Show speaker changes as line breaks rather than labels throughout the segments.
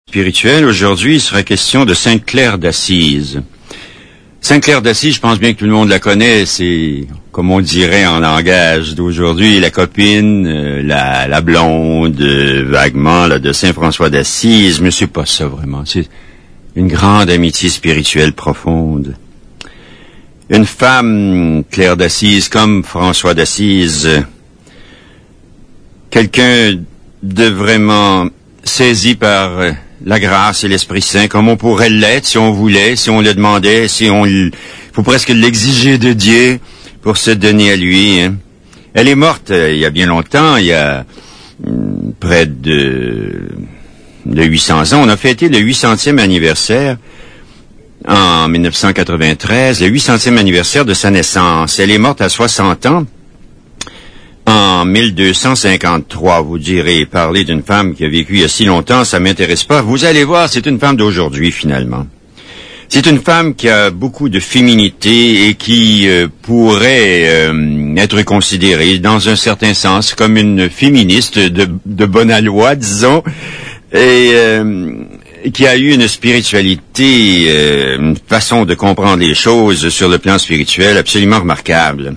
Spirituel. Aujourd'hui, il sera question de Sainte Claire d'Assise. Sainte Claire d'Assise, je pense bien que tout le monde la connaît. C'est, comme on dirait en langage d'aujourd'hui, la copine, la blonde, vaguement, là, de Saint François d'Assise. Mais c'est pas ça vraiment. C'est une grande amitié spirituelle profonde. Une femme, Claire d'Assise, comme François d'Assise, quelqu'un de vraiment saisi par la grâce et l'Esprit Saint, comme on pourrait l'être si on voulait, si on le demandait, faut presque l'exiger de Dieu pour se donner à lui. Hein. Elle est morte il y a bien longtemps, il y a près de 800 ans. On a fêté le 800e anniversaire en 1993, le 800e anniversaire de sa naissance. Elle est morte à 60 ans. En 1253, vous direz, parler d'une femme qui a vécu il y a si longtemps, ça m'intéresse pas. Vous allez voir, c'est une femme d'aujourd'hui, finalement. C'est une femme qui a beaucoup de féminité et qui pourrait être considérée, dans un certain sens, comme une féministe de bonne aloi, disons, et qui a eu une spiritualité, une façon de comprendre les choses sur le plan spirituel absolument remarquable.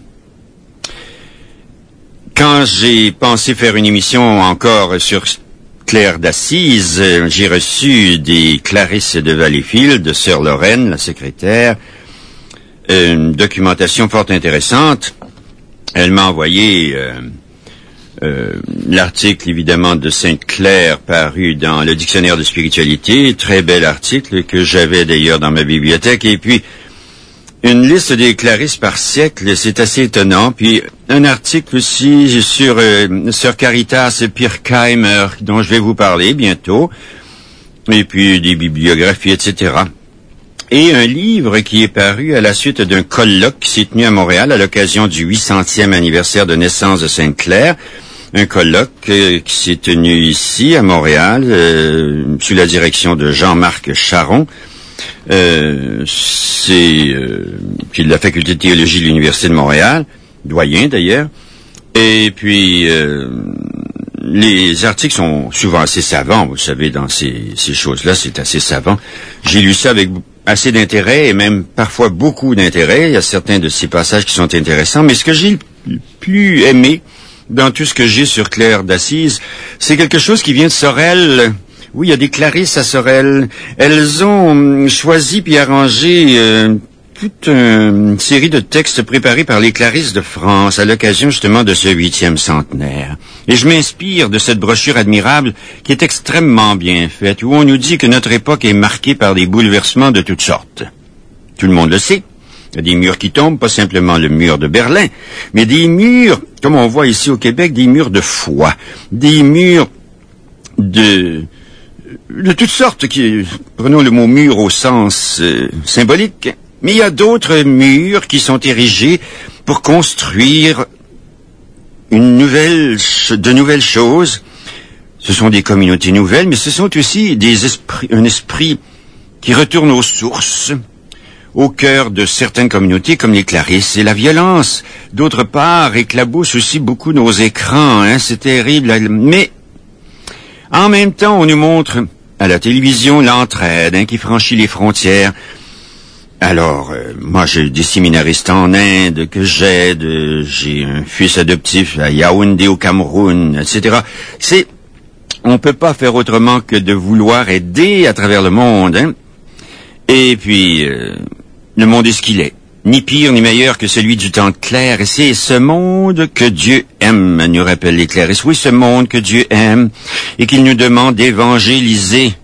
Quand j'ai pensé faire une émission encore sur Claire d'Assise, j'ai reçu des Clarisses de Valleyfield, de Sœur Lorraine, la secrétaire, une documentation fort intéressante. Elle m'a envoyé l'article, évidemment, de Sainte Claire paru dans le Dictionnaire de spiritualité, très bel article que j'avais d'ailleurs dans ma bibliothèque, et puis une liste des Clarisses par siècle, c'est assez étonnant. Puis un article aussi sur Sœur Caritas Pirkheimer, dont je vais vous parler bientôt. Et puis des bibliographies, etc. Et un livre qui est paru à la suite d'un colloque qui s'est tenu à Montréal à l'occasion du 800e anniversaire de naissance de Sainte Claire. Un colloque qui s'est tenu ici à Montréal, sous la direction de Jean-Marc Charon. Qui est de la faculté de théologie de l'Université de Montréal, doyen d'ailleurs. Et puis, les articles sont souvent assez savants, vous savez, dans ces choses-là, c'est assez savant. J'ai lu ça avec assez d'intérêt, et même parfois beaucoup d'intérêt. Il y a certains de ces passages qui sont intéressants, mais ce que j'ai le plus aimé dans tout ce que j'ai sur Claire d'Assise, c'est quelque chose qui vient de Sorel. Oui, il y a des Clarisses à Sorel. Elles ont choisi puis arrangé toute une série de textes préparés par les Clarisses de France à l'occasion justement de ce 8e centenaire. Et je m'inspire de cette brochure admirable qui est extrêmement bien faite, où on nous dit que notre époque est marquée par des bouleversements de toutes sortes. Tout le monde le sait. Il y a des murs qui tombent, pas simplement le mur de Berlin, mais des murs, comme on voit ici au Québec, des murs de foi, des murs de toutes sortes, prenons le mot mur au sens symbolique, mais il y a d'autres murs qui sont érigés pour construire de nouvelles choses. Ce sont des communautés nouvelles, mais ce sont aussi un esprit qui retourne aux sources, au cœur de certaines communautés comme les Clarisses. Et la violence, d'autre part, éclabousse aussi beaucoup nos écrans, hein, c'est terrible, mais en même temps, on nous montre à la télévision l'entraide qui franchit les frontières. Alors, moi, j'ai des séminaristes en Inde que j'aide, j'ai un fils adoptif à Yaoundé au Cameroun, etc. On peut pas faire autrement que de vouloir aider à travers le monde. Hein. Et puis, le monde est ce qu'il est. Ni pire ni meilleur que celui du temps de Claire. Et c'est ce monde que Dieu aime, nous rappellent les Clarisses. Oui, ce monde que Dieu aime et qu'il nous demande d'évangéliser.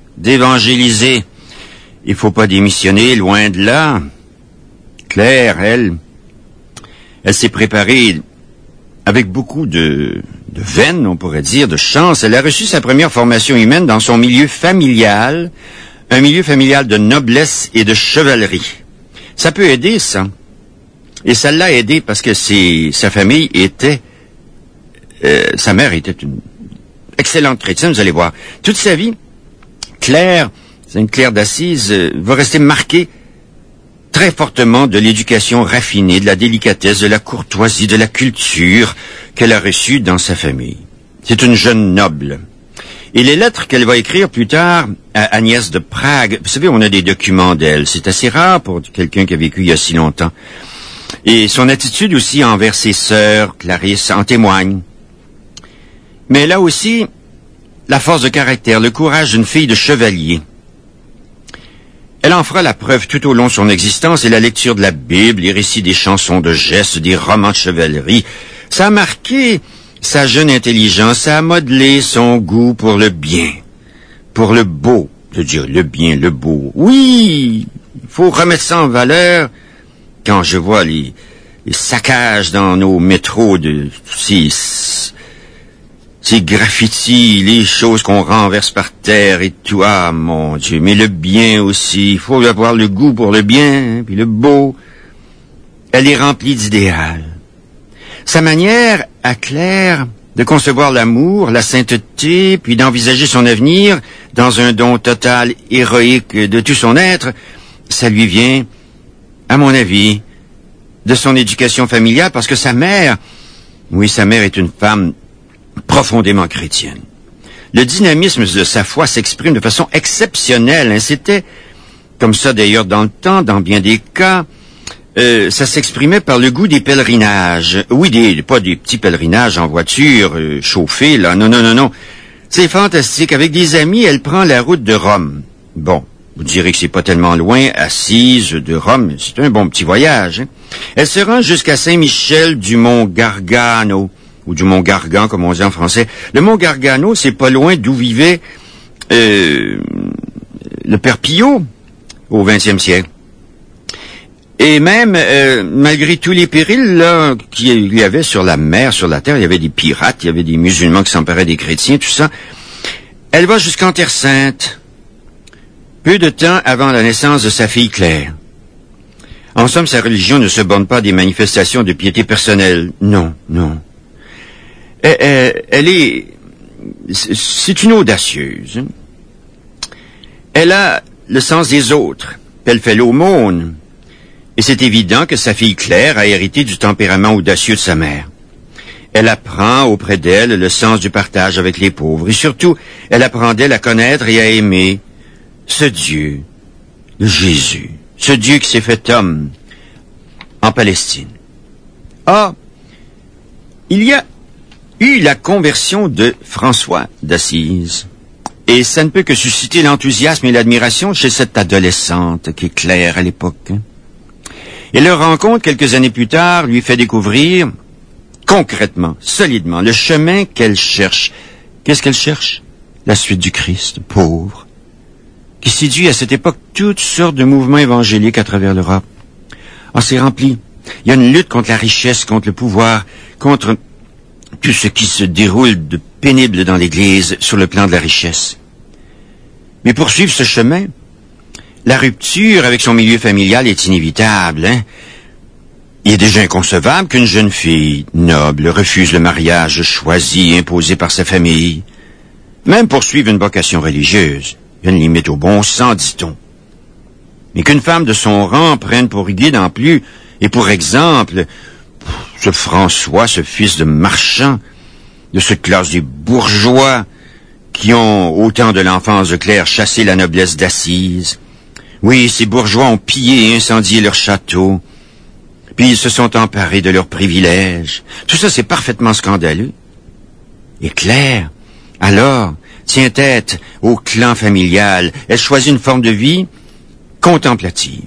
Il faut pas démissionner, loin de là. Claire, elle s'est préparée avec beaucoup de veine, on pourrait dire, de chance. Elle a reçu sa première formation humaine dans son milieu familial, un milieu familial de noblesse et de chevalerie. Ça peut aider, ça. Et ça l'a aidé parce que sa famille était... sa mère était une excellente chrétienne, vous allez voir. Toute sa vie, Sainte Claire d'Assise va rester marquée très fortement de l'éducation raffinée, de la délicatesse, de la courtoisie, de la culture qu'elle a reçue dans sa famille. C'est une jeune noble. Et les lettres qu'elle va écrire plus tard à Agnès de Prague, vous savez, on a des documents d'elle. C'est assez rare pour quelqu'un qui a vécu il y a si longtemps. Et son attitude aussi envers ses sœurs, Clarisse, en témoigne. Mais là aussi, la force de caractère, le courage d'une fille de chevalier. Elle en fera la preuve tout au long de son existence et la lecture de la Bible, les récits des chansons de gestes, des romans de chevalerie. Ça a marqué sa jeune intelligence, ça a modelé son goût pour le bien, pour le beau. Je veux dire, le bien, le beau. Oui, il faut remettre ça en valeur. Quand je vois les saccages dans nos métros de ces graffitis, les choses qu'on renverse par terre et tout. Ah, mon Dieu, mais le bien aussi. Il faut avoir le goût pour le bien, hein, puis le beau. Elle est remplie d'idéal. Sa manière, à Claire, de concevoir l'amour, la sainteté, puis d'envisager son avenir dans un don total, héroïque de tout son être, ça lui vient, à mon avis, de son éducation familiale, parce que sa mère est une femme profondément chrétienne. Le dynamisme de sa foi s'exprime de façon exceptionnelle. Hein. C'était comme ça d'ailleurs dans le temps, dans bien des cas. Ça s'exprimait par le goût des pèlerinages. Oui, pas des petits pèlerinages en voiture, chauffés, là. Non. C'est fantastique. Avec des amis, elle prend la route de Rome. Bon, vous direz que c'est pas tellement loin, assise de Rome. C'est un bon petit voyage. Hein. Elle se rend jusqu'à Saint-Michel du Mont Gargano. Ou du Mont Gargan, comme on dit en français. Le Mont Gargano, c'est pas loin d'où vivait le Père Pillot au 20e siècle. Et même, malgré tous les périls là qu'il y avait sur la mer, sur la terre, il y avait des pirates, il y avait des musulmans qui s'emparaient des chrétiens, tout ça, elle va jusqu'en Terre Sainte, peu de temps avant la naissance de sa fille Claire. En somme, sa religion ne se borne pas à des manifestations de piété personnelle. Non. C'est une audacieuse. Elle a le sens des autres. Elle fait l'aumône. Et c'est évident que sa fille Claire a hérité du tempérament audacieux de sa mère. Elle apprend auprès d'elle le sens du partage avec les pauvres. Et surtout, elle apprend d'elle à connaître et à aimer ce Dieu, le Jésus. Ce Dieu qui s'est fait homme en Palestine. Ah, il y a eu la conversion de François d'Assise. Et ça ne peut que susciter l'enthousiasme et l'admiration chez cette adolescente qui est Claire à l'époque. Et leur rencontre, quelques années plus tard, lui fait découvrir, concrètement, solidement, le chemin qu'elle cherche. Qu'est-ce qu'elle cherche? La suite du Christ, pauvre, qui séduit à cette époque toutes sortes de mouvements évangéliques à travers l'Europe. Ah, c'est rempli. Il y a une lutte contre la richesse, contre le pouvoir, contre tout ce qui se déroule de pénible dans l'Église sur le plan de la richesse. Mais pour suivre ce chemin, la rupture avec son milieu familial est inévitable. Hein? Il est déjà inconcevable qu'une jeune fille noble refuse le mariage choisi et imposé par sa famille. Même pour suivre une vocation religieuse, il y a une limite au bon sens, dit-on. Mais qu'une femme de son rang prenne pour guide en plus, et pour exemple, ce François, ce fils de marchand, de cette classe des bourgeois qui ont, au temps de l'enfance de Claire, chassé la noblesse d'Assise. Oui, ces bourgeois ont pillé et incendié leur château, puis ils se sont emparés de leurs privilèges. Tout ça, c'est parfaitement scandaleux. Et Claire, alors, tient tête au clan familial. Elle choisit une forme de vie contemplative,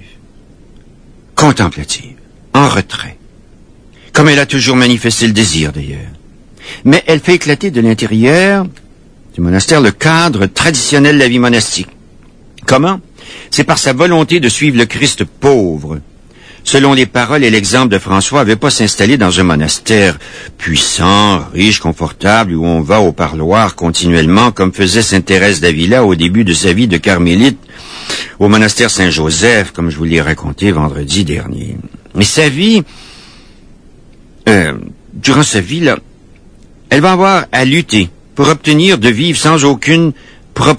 en retrait, comme elle a toujours manifesté le désir d'ailleurs. Mais elle fait éclater de l'intérieur du monastère le cadre traditionnel de la vie monastique. Comment? C'est par sa volonté de suivre le Christ pauvre. Selon les paroles et l'exemple de François, elle ne veut pas s'installer dans un monastère puissant, riche, confortable, où on va au parloir continuellement, comme faisait sainte Thérèse d'Avila au début de sa vie de carmélite, au monastère Saint-Joseph, comme je vous l'ai raconté vendredi dernier. Mais sa vie, durant sa vie, là, elle va avoir à lutter pour obtenir de vivre sans aucune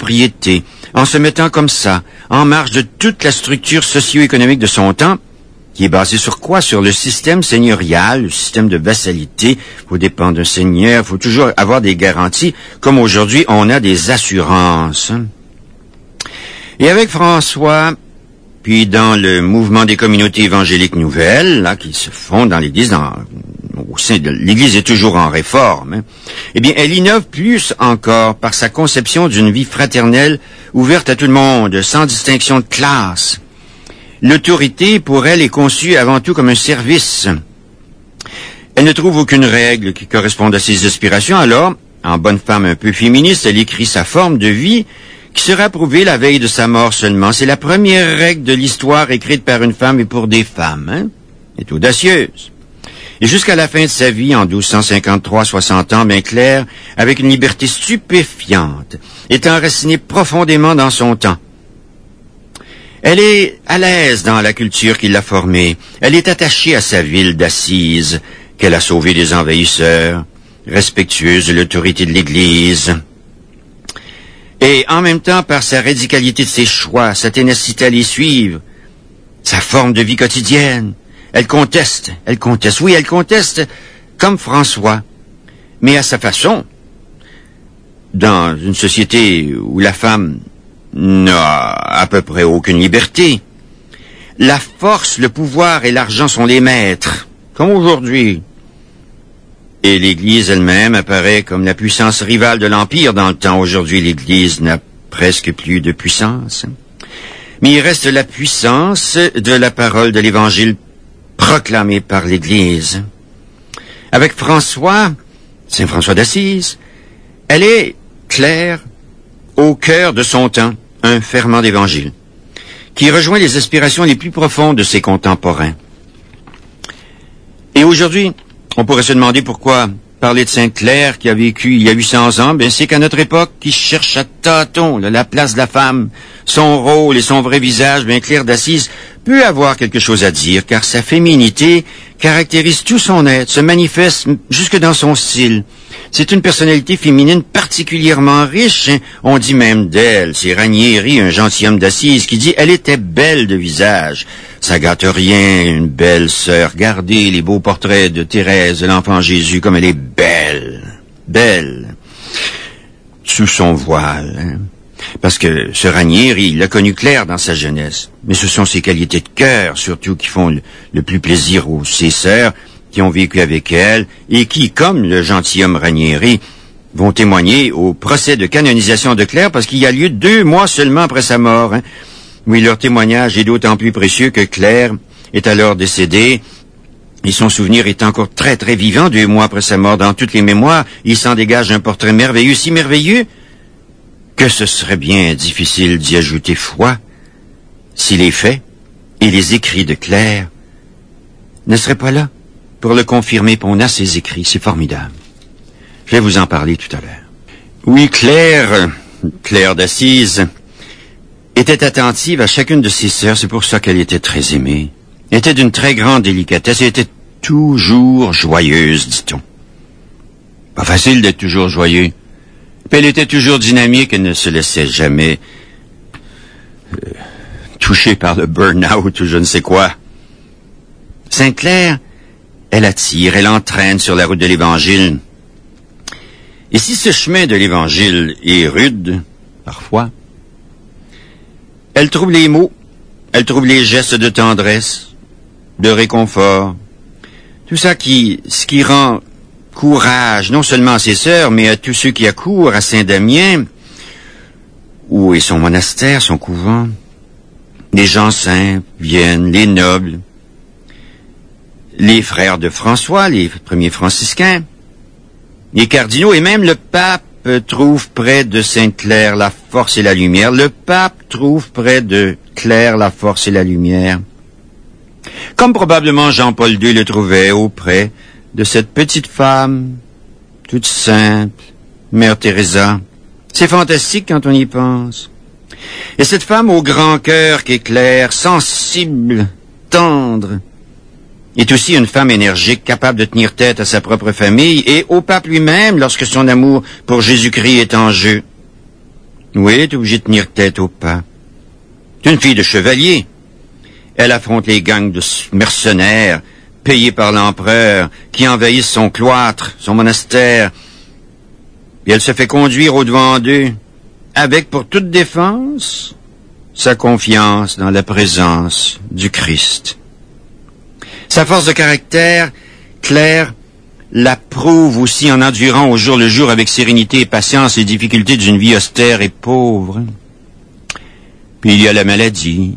propriété, en se mettant comme ça, en marge de toute la structure socio-économique de son temps, qui est basé sur quoi? Sur le système seigneurial, le système de vassalité. Il faut dépendre d'un seigneur, il faut toujours avoir des garanties. Comme aujourd'hui, on a des assurances. Et avec François, puis dans le mouvement des communautés évangéliques nouvelles, là, qui se font dans l'Église, au sein de l'Église est toujours en réforme, eh bien, elle innove plus encore par sa conception d'une vie fraternelle ouverte à tout le monde, sans distinction de classe. L'autorité, pour elle, est conçue avant tout comme un service. Elle ne trouve aucune règle qui corresponde à ses aspirations, alors, en bonne femme un peu féministe, elle écrit sa forme de vie qui sera approuvée la veille de sa mort seulement. C'est la première règle de l'histoire écrite par une femme et pour des femmes. Elle est audacieuse. Et jusqu'à la fin de sa vie, en 1253, 60 ans, bien clair, avec une liberté stupéfiante, est enracinée profondément dans son temps. Elle est à l'aise dans la culture qui l'a formée. Elle est attachée à sa ville d'Assise, qu'elle a sauvée des envahisseurs, respectueuse de l'autorité de l'Église. Et en même temps, par sa radicalité de ses choix, sa ténacité à les suivre, sa forme de vie quotidienne, elle conteste, oui, elle conteste comme François, mais à sa façon. Dans une société où la femme n'a à peu près aucune liberté, la force, le pouvoir et l'argent sont les maîtres, comme aujourd'hui. Et l'Église elle-même apparaît comme la puissance rivale de l'Empire dans le temps. Aujourd'hui, l'Église n'a presque plus de puissance. Mais il reste la puissance de la parole de l'Évangile proclamée par l'Église. Avec François, Saint François d'Assise, elle est claire au cœur de son temps, un ferment d'Évangile, qui rejoint les aspirations les plus profondes de ses contemporains. Et aujourd'hui, on pourrait se demander pourquoi parler de Sainte Claire qui a vécu il y a 800 ans, bien c'est qu'à notre époque, qui cherche à tâtons la place de la femme, son rôle et son vrai visage, bien Claire d'Assise peut avoir quelque chose à dire, car sa féminité caractérise tout son être, se manifeste jusque dans son style. C'est une personnalité féminine particulièrement riche, hein. On dit même d'elle, c'est Ranieri, un gentilhomme d'Assise, qui dit « Elle était belle de visage ». Ça gâte rien, une belle sœur. Regardez les beaux portraits de Thérèse, de l'enfant Jésus, comme elle est belle. Belle. Sous son voile, hein. Parce que ce Ranieri, il l'a connu Claire dans sa jeunesse. Mais ce sont ses qualités de cœur, surtout, qui font le plus plaisir aux ses sœurs, qui ont vécu avec elle, et qui, comme le gentilhomme Ranieri, vont témoigner au procès de canonisation de Claire, parce qu'il y a lieu 2 mois seulement après sa mort, hein. Oui, leur témoignage est d'autant plus précieux que Claire est alors décédée, et son souvenir est encore très très vivant 2 mois après sa mort. Dans toutes les mémoires, il s'en dégage un portrait merveilleux, si merveilleux, que ce serait bien difficile d'y ajouter foi, si les faits et les écrits de Claire ne seraient pas là pour le confirmer. On a ses écrits, c'est formidable. Je vais vous en parler tout à l'heure. Oui, Claire d'Assise, était attentive à chacune de ses sœurs, c'est pour ça qu'elle était très aimée. Elle était d'une très grande délicatesse, elle était toujours joyeuse, dit-on. Pas facile d'être toujours joyeux. Puis elle était toujours dynamique, elle ne se laissait jamais toucher par le burn-out ou je ne sais quoi. Sainte Claire, elle attire, elle entraîne sur la route de l'Évangile. Et si ce chemin de l'Évangile est rude, parfois, elle trouve les mots, elle trouve les gestes de tendresse, de réconfort, tout ça ce qui rend courage, non seulement à ses sœurs, mais à tous ceux qui accourent à Saint-Damien, où est son monastère, son couvent. Les gens simples viennent, les nobles, les frères de François, les premiers franciscains, les cardinaux et même le pape trouve près de Sainte Claire la force et la lumière. Le pape trouve près de Claire la force et la lumière. Comme probablement Jean-Paul II le trouvait auprès de cette petite femme, toute simple, Mère Teresa. C'est fantastique quand on y pense. Et cette femme au grand cœur qui est Claire, sensible, tendre, est aussi une femme énergique, capable de tenir tête à sa propre famille et au pape lui-même lorsque son amour pour Jésus-Christ est en jeu. Oui, elle est obligée de tenir tête au pape. C'est une fille de chevalier. Elle affronte les gangs de mercenaires payés par l'empereur qui envahissent son cloître, son monastère. Et elle se fait conduire au-devant d'eux avec pour toute défense sa confiance dans la présence du Christ. Sa force de caractère, Claire, la prouve aussi en endurant au jour le jour avec sérénité et patience les difficultés d'une vie austère et pauvre. Puis il y a la maladie.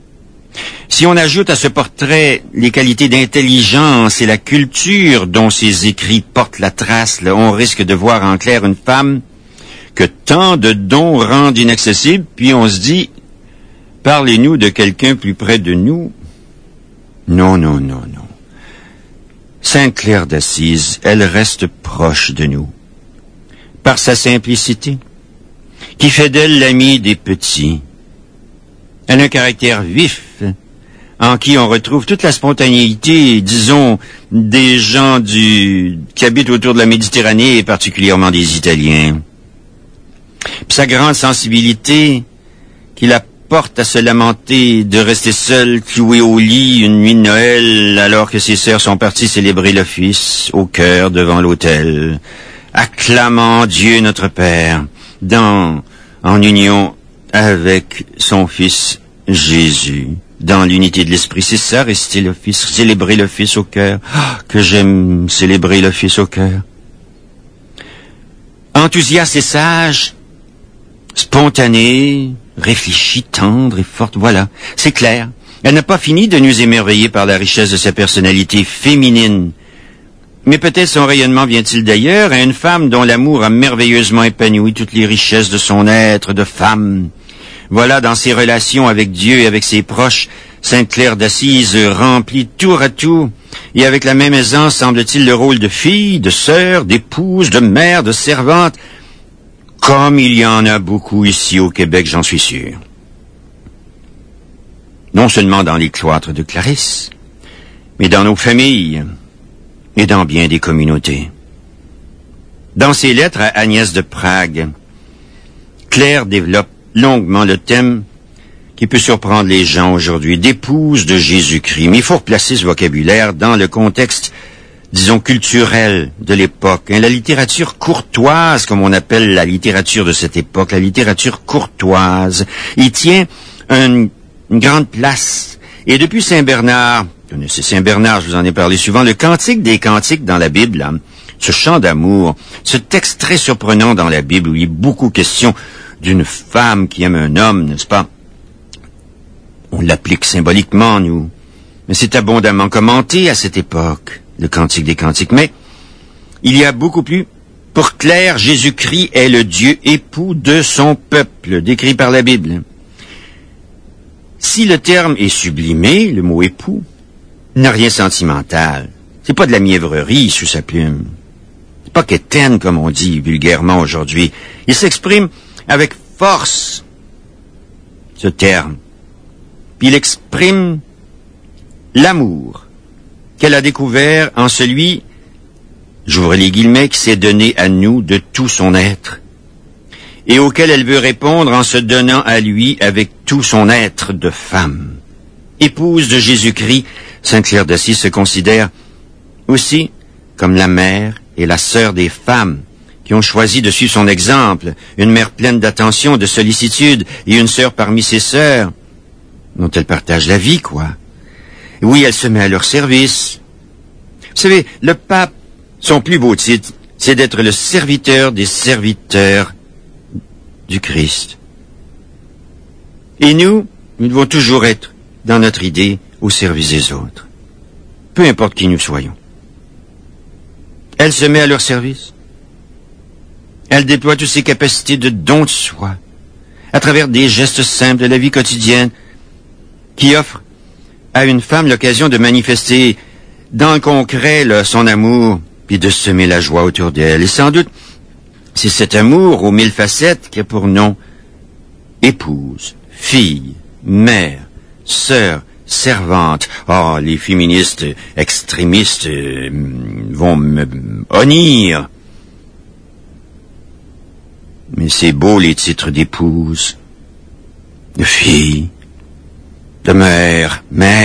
Si on ajoute à ce portrait les qualités d'intelligence et la culture dont ses écrits portent la trace, là, on risque de voir en Claire une femme que tant de dons rendent inaccessibles, puis on se dit, parlez-nous de quelqu'un plus près de nous. Non, non, non, non. Sainte Claire d'Assise, elle reste proche de nous, par sa simplicité, qui fait d'elle l'amie des petits. Elle a un caractère vif, en qui on retrouve toute la spontanéité, disons, des gens qui habitent autour de la Méditerranée, et particulièrement des Italiens. Puis sa grande sensibilité, qui la porte à se lamenter de rester seule, clouée au lit une nuit de Noël, alors que ses sœurs sont parties célébrer l'office, au chœur devant l'autel, acclamant Dieu notre Père, en union avec son Fils Jésus, dans l'unité de l'Esprit. C'est ça, réciter l'office, célébrer l'office au cœur. Ah, que j'aime célébrer l'office au cœur. Enthousiaste et sage, spontanée, réfléchie, tendre et forte, voilà, c'est clair. Elle n'a pas fini de nous émerveiller par la richesse de sa personnalité féminine. Mais peut-être son rayonnement vient-il d'ailleurs à une femme dont l'amour a merveilleusement épanoui toutes les richesses de son être de femme. Voilà, dans ses relations avec Dieu et avec ses proches, Sainte Claire d'Assise remplit tour à tour, et avec la même aisance, semble-t-il, le rôle de fille, de sœur, d'épouse, de mère, de servante, comme il y en a beaucoup ici au Québec, j'en suis sûr. Non seulement dans les cloîtres de Clarisse, mais dans nos familles et dans bien des communautés. Dans ses lettres à Agnès de Prague, Claire développe longuement le thème qui peut surprendre les gens aujourd'hui, d'épouse de Jésus-Christ. Mais il faut replacer ce vocabulaire dans le contexte, disons, culturel de l'époque. La littérature courtoise, comme on appelle la littérature de cette époque, la littérature courtoise, il tient une grande place. Et depuis Saint Bernard, vous connaissez Saint Bernard, je vous en ai parlé souvent, le Cantique des Cantiques dans la Bible, là, ce chant d'amour, ce texte très surprenant dans la Bible où il est beaucoup question d'une femme qui aime un homme, n'est-ce pas? On l'applique symboliquement, nous. Mais c'est abondamment commenté à cette époque, le Cantique des Cantiques. Mais il y a beaucoup plus. Pour Claire, Jésus-Christ est le Dieu époux de son peuple, décrit par la Bible. Si le terme est sublimé, le mot époux, n'a rien sentimental. C'est pas de la mièvrerie sous sa plume. C'est pas quétaine, comme on dit vulgairement aujourd'hui. Il s'exprime avec force, ce terme. Puis il exprime l'amour qu'elle a découvert en celui, j'ouvre les guillemets, qui s'est donné à nous de tout son être, et auquel elle veut répondre en se donnant à lui avec tout son être de femme. Épouse de Jésus-Christ, Sainte Claire d'Assise se considère aussi comme la mère et la sœur des femmes qui ont choisi de suivre son exemple, une mère pleine d'attention, de sollicitude, et une sœur parmi ses sœurs, dont elle partage la vie, quoi. Oui, elle se met à leur service. Vous savez, le pape, son plus beau titre, c'est d'être le serviteur des serviteurs du Christ. Et nous devons toujours être, dans notre idée, au service des autres. Peu importe qui nous soyons. Elle se met à leur service. Elle déploie toutes ses capacités de don de soi, à travers des gestes simples de la vie quotidienne, qui offrent à une femme l'occasion de manifester dans le concret son amour, puis de semer la joie autour d'elle. Et sans doute, c'est cet amour aux 1000 facettes qui a pour nom épouse, fille, mère, sœur, servante. Oh, les féministes extrémistes vont me honnir. Mais c'est beau les titres d'épouse, de fille, de mère,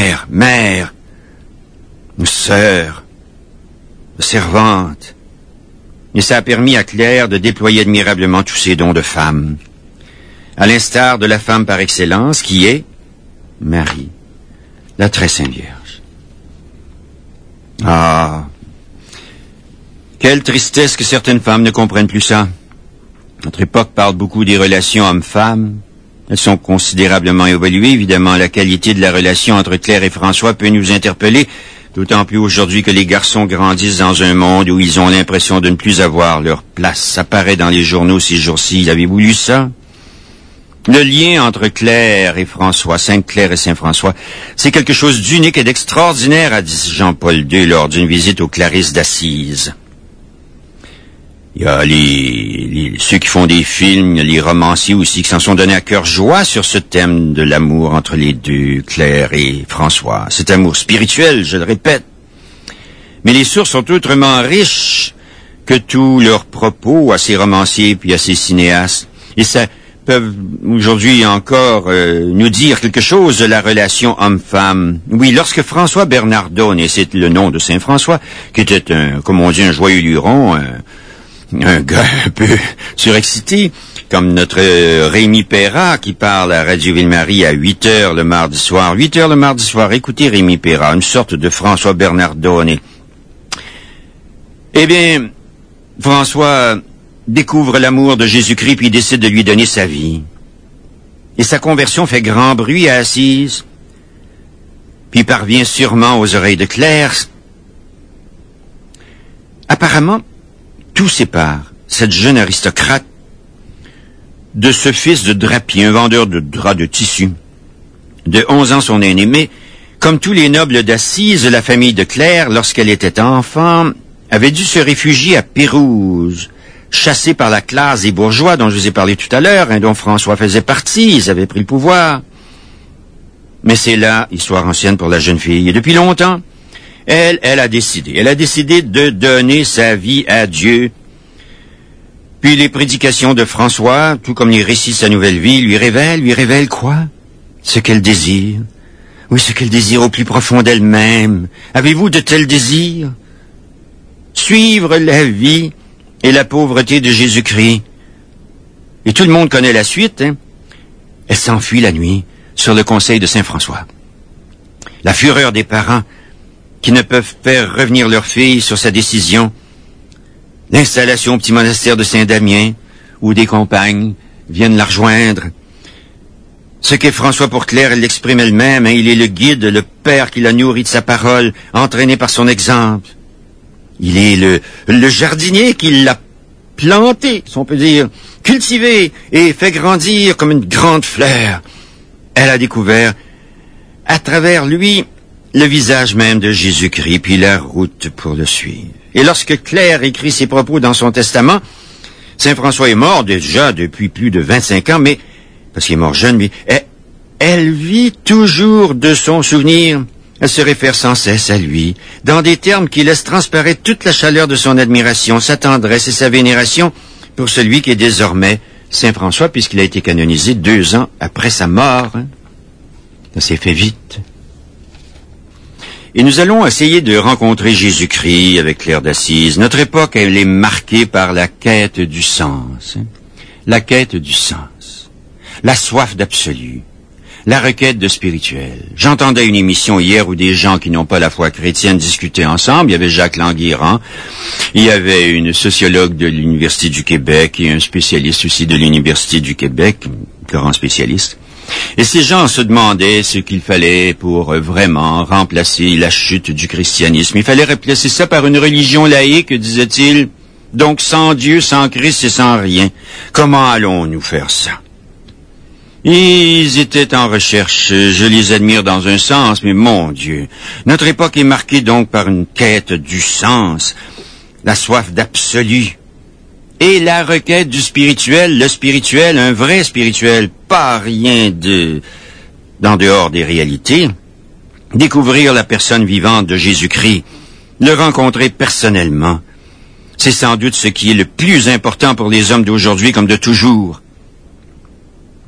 de sœur, de servante. Et ça a permis à Claire de déployer admirablement tous ses dons de femme, à l'instar de la femme par excellence qui est Marie, la très sainte Vierge. Ah, quelle tristesse que certaines femmes ne comprennent plus ça. Notre époque parle beaucoup des relations hommes-femmes. Elles sont considérablement évoluées. Évidemment, la qualité de la relation entre Claire et François peut nous interpeller, d'autant plus aujourd'hui que les garçons grandissent dans un monde où ils ont l'impression de ne plus avoir leur place. Ça paraît dans les journaux ces jours-ci. Avez-vous lu ça? Le lien entre Claire et François, Sainte Claire et Saint François, c'est quelque chose d'unique et d'extraordinaire, a dit Jean-Paul II lors d'une visite aux Clarisses d'Assise. Il y a ceux qui font des films, les romanciers aussi, qui s'en sont donnés à cœur joie sur ce thème de l'amour entre les deux, Claire et François. Cet amour spirituel, je le répète. Mais les sources sont autrement riches que tous leurs propos à ces romanciers puis à ces cinéastes. Et ça peuvent aujourd'hui encore nous dire quelque chose de la relation homme-femme. Oui, lorsque François Bernardone, et c'est le nom de Saint François, qui était comme on dit, un joyeux luron, un gars un peu surexcité, comme notre Rémi Perra qui parle à Radio Ville-Marie à 8h le mardi soir. 8h le mardi soir, écoutez Rémi Perra, une sorte de François Bernardone. Eh bien, François découvre l'amour de Jésus-Christ puis décide de lui donner sa vie. Et sa conversion fait grand bruit à Assise, puis parvient sûrement aux oreilles de Claire. Apparemment, tout sépare cette jeune aristocrate de ce fils de drapier, un vendeur de draps de tissu, de 11 ans son aîné. Mais, comme tous les nobles d'Assise, la famille de Claire, lorsqu'elle était enfant, avait dû se réfugier à Pérouse, chassée par la classe des bourgeois dont je vous ai parlé tout à l'heure, dont François faisait partie, ils avaient pris le pouvoir. Mais c'est là, histoire ancienne pour la jeune fille. Et depuis longtemps, elle a décidé de donner sa vie à Dieu. Puis les prédications de François, tout comme les récits de sa nouvelle vie, lui révèlent quoi? Ce qu'elle désire. Oui, ce qu'elle désire au plus profond d'elle-même. Avez-vous de tels désirs? Suivre la vie et la pauvreté de Jésus-Christ. Et tout le monde connaît la suite, Elle s'enfuit la nuit sur le conseil de Saint François. La fureur des parents qui ne peuvent faire revenir leur fille sur sa décision. L'installation au petit monastère de Saint-Damien, où des compagnes viennent la rejoindre. Ce qu'est François pour Claire, elle l'exprime elle-même. Il est le guide, le père qui la nourrit de sa parole, entraîné par son exemple. Il est le jardinier qui l'a planté, si on peut dire, cultivé et fait grandir comme une grande fleur. Elle a découvert, à travers lui, le visage même de Jésus-Christ, puis la route pour le suivre. Et lorsque Claire écrit ses propos dans son testament, Saint François est mort déjà depuis plus de 25 ans, mais, parce qu'il est mort jeune, lui, elle vit toujours de son souvenir. Elle se réfère sans cesse à lui, dans des termes qui laissent transparaître toute la chaleur de son admiration, sa tendresse et sa vénération pour celui qui est désormais Saint François, puisqu'il a été canonisé 2 ans après sa mort. Ça s'est fait vite. Et nous allons essayer de rencontrer Jésus-Christ avec Claire d'Assise. Notre époque, elle est marquée par la quête du sens. La quête du sens. La soif d'absolu. La requête de spirituel. J'entendais une émission hier où des gens qui n'ont pas la foi chrétienne discutaient ensemble. Il y avait Jacques Languirand, il y avait une sociologue de l'Université du Québec et un spécialiste aussi de l'Université du Québec, grand spécialiste. Et ces gens se demandaient ce qu'il fallait pour vraiment remplacer la chute du christianisme. Il fallait remplacer ça par une religion laïque, disait-il. Donc sans Dieu, sans Christ et sans rien. Comment allons-nous faire ça? Ils étaient en recherche, je les admire dans un sens, mais mon Dieu, notre époque est marquée donc par une quête du sens, la soif d'absolu, et la requête du spirituel, le spirituel, un vrai spirituel, pas rien d'en dehors des réalités, découvrir la personne vivante de Jésus-Christ, le rencontrer personnellement, c'est sans doute ce qui est le plus important pour les hommes d'aujourd'hui comme de toujours.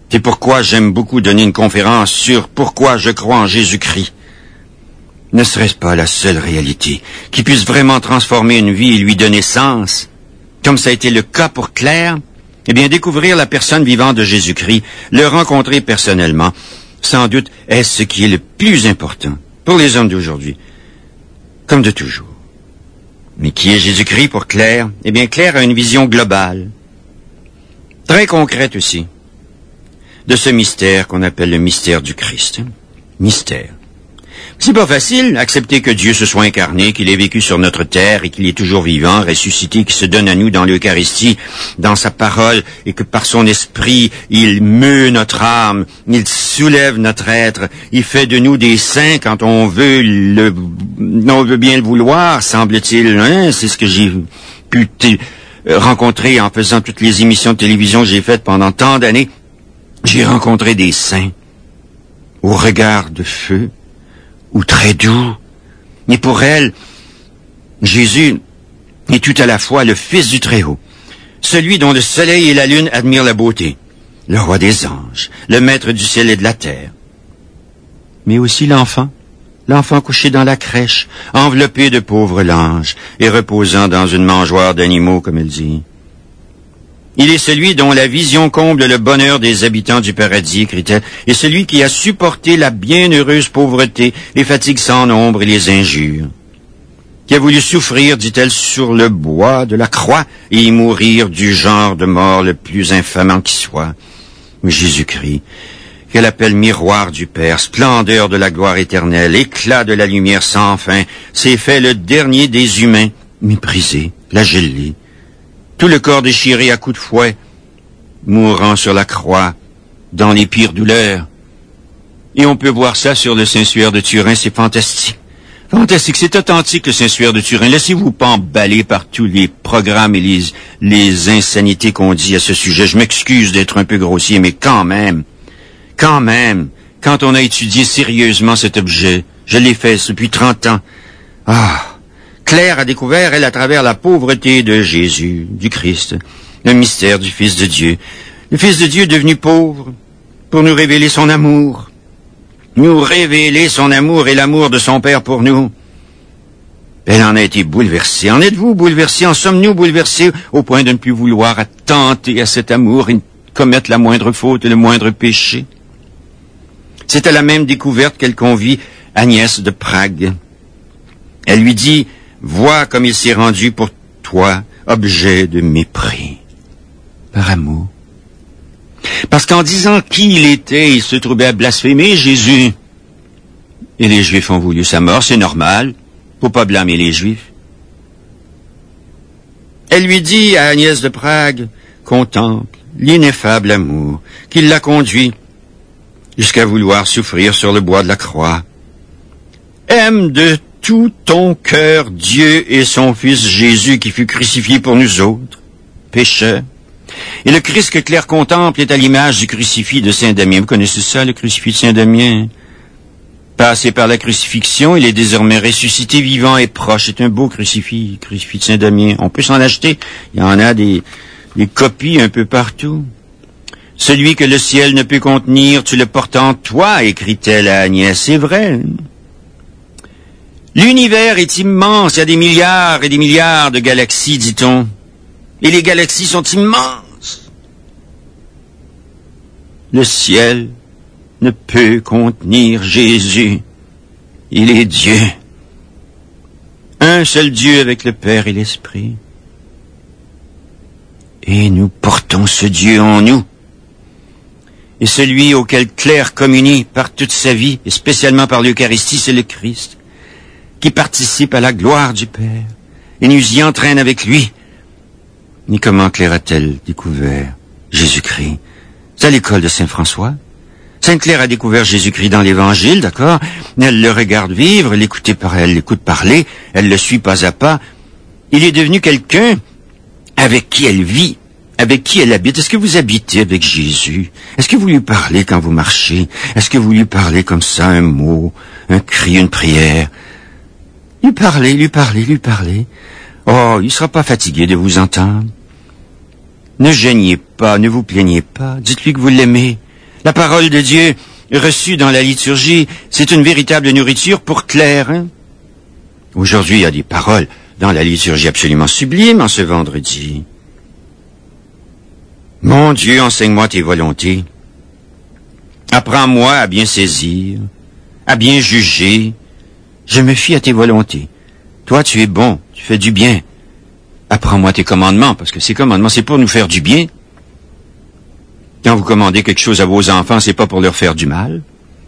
C'est pourquoi j'aime beaucoup donner une conférence sur pourquoi je crois en Jésus-Christ. Ne serait-ce pas la seule réalité qui puisse vraiment transformer une vie et lui donner sens, comme ça a été le cas pour Claire? Eh bien, découvrir la personne vivante de Jésus-Christ, le rencontrer personnellement, sans doute est ce qui est le plus important pour les hommes d'aujourd'hui, comme de toujours. Mais qui est Jésus-Christ pour Claire? Eh bien, Claire a une vision globale, très concrète aussi, de ce mystère qu'on appelle le mystère du Christ. Mystère. C'est pas facile accepter que Dieu se soit incarné, qu'il ait vécu sur notre terre et qu'il est toujours vivant, ressuscité, qu'il se donne à nous dans l'Eucharistie, dans sa parole, et que par son esprit, il meut notre âme, il soulève notre être, il fait de nous des saints quand on veut bien le vouloir, semble-t-il. Hein? C'est ce que j'ai pu rencontrer en faisant toutes les émissions de télévision que j'ai faites pendant tant d'années. J'ai rencontré des saints au regard de feu, ou très doux. Mais pour elle, Jésus est tout à la fois le Fils du Très-Haut, celui dont le soleil et la lune admirent la beauté, le roi des anges, le maître du ciel et de la terre. Mais aussi l'enfant couché dans la crèche, enveloppé de pauvres langes et reposant dans une mangeoire d'animaux, comme elle dit. Il est celui dont la vision comble le bonheur des habitants du paradis, écrit-elle, et celui qui a supporté la bienheureuse pauvreté, les fatigues sans nombre et les injures. Qui a voulu souffrir, dit-elle, sur le bois de la croix et y mourir du genre de mort le plus infamant qui soit. Mais Jésus-Christ, qu'elle appelle miroir du Père, splendeur de la gloire éternelle, éclat de la lumière sans fin, s'est fait le dernier des humains, méprisé, flagellé, tout le corps déchiré à coups de fouet, mourant sur la croix, dans les pires douleurs. Et on peut voir ça sur le Saint-Suaire de Turin, c'est fantastique. Fantastique, c'est authentique le Saint-Suaire de Turin. Laissez-vous pas emballer par tous les programmes et les insanités qu'on dit à ce sujet. Je m'excuse d'être un peu grossier, mais quand même, quand on a étudié sérieusement cet objet, je l'ai fait depuis 30 ans. Claire a découvert, elle, à travers la pauvreté de Jésus, du Christ, le mystère du Fils de Dieu. Le Fils de Dieu devenu pauvre pour nous révéler son amour. Nous révéler son amour et l'amour de son Père pour nous. Elle en a été bouleversée. En êtes-vous bouleversés? En sommes-nous bouleversés au point de ne plus vouloir attenter à cet amour et ne commettre la moindre faute et le moindre péché? C'est à la même découverte qu'elle convie Agnès de Prague. Elle lui dit: vois comme il s'est rendu pour toi objet de mépris, par amour. Parce qu'en disant qui il était, il se trouvait à blasphémer Jésus. Et les Juifs ont voulu sa mort, c'est normal. Faut pas blâmer les Juifs. Elle lui dit à Agnès de Prague: contemple l'ineffable amour qui l'a conduit jusqu'à vouloir souffrir sur le bois de la croix. Aime de tout ton cœur Dieu et son Fils Jésus qui fut crucifié pour nous autres, pécheurs. Et le Christ que Claire contemple est à l'image du crucifix de Saint-Damien. Vous connaissez ça, le crucifix de Saint-Damien? Passé par la crucifixion, il est désormais ressuscité, vivant et proche. C'est un beau crucifix, le crucifix de Saint-Damien. On peut s'en acheter. Il y en a des copies un peu partout. Celui que le ciel ne peut contenir, tu le portes en toi, écrit-elle à Agnès. C'est vrai. L'univers est immense. Il y a des milliards et des milliards de galaxies, dit-on. Et les galaxies sont immenses. Le ciel ne peut contenir Jésus. Il est Dieu. Un seul Dieu avec le Père et l'Esprit. Et nous portons ce Dieu en nous. Et celui auquel Claire communie par toute sa vie, et spécialement par l'Eucharistie, c'est le Christ, qui participe à la gloire du Père, et nous y entraîne avec lui. Et comment Claire a-t-elle découvert Jésus-Christ? C'est à l'école de Saint-François. Sainte Claire a découvert Jésus-Christ dans l'Évangile, d'accord? Elle le regarde vivre, elle l'écoute parler, elle le suit pas à pas. Il est devenu quelqu'un avec qui elle vit, avec qui elle habite. Est-ce que vous habitez avec Jésus? Est-ce que vous lui parlez quand vous marchez? Est-ce que vous lui parlez comme ça, un mot, un cri, une prière? Lui parlez. Oh, il sera pas fatigué de vous entendre. Ne gêniez pas, ne vous plaignez pas. Dites-lui que vous l'aimez. La parole de Dieu reçue dans la liturgie, c'est une véritable nourriture pour Claire. Hein? Aujourd'hui, il y a des paroles dans la liturgie absolument sublimes en ce vendredi. Mon Dieu, enseigne-moi tes volontés. Apprends-moi à bien saisir, à bien juger. Je me fie à tes volontés. Toi, tu es bon, tu fais du bien. Apprends-moi tes commandements, parce que ces commandements, c'est pour nous faire du bien. Quand vous commandez quelque chose à vos enfants, c'est pas pour leur faire du mal.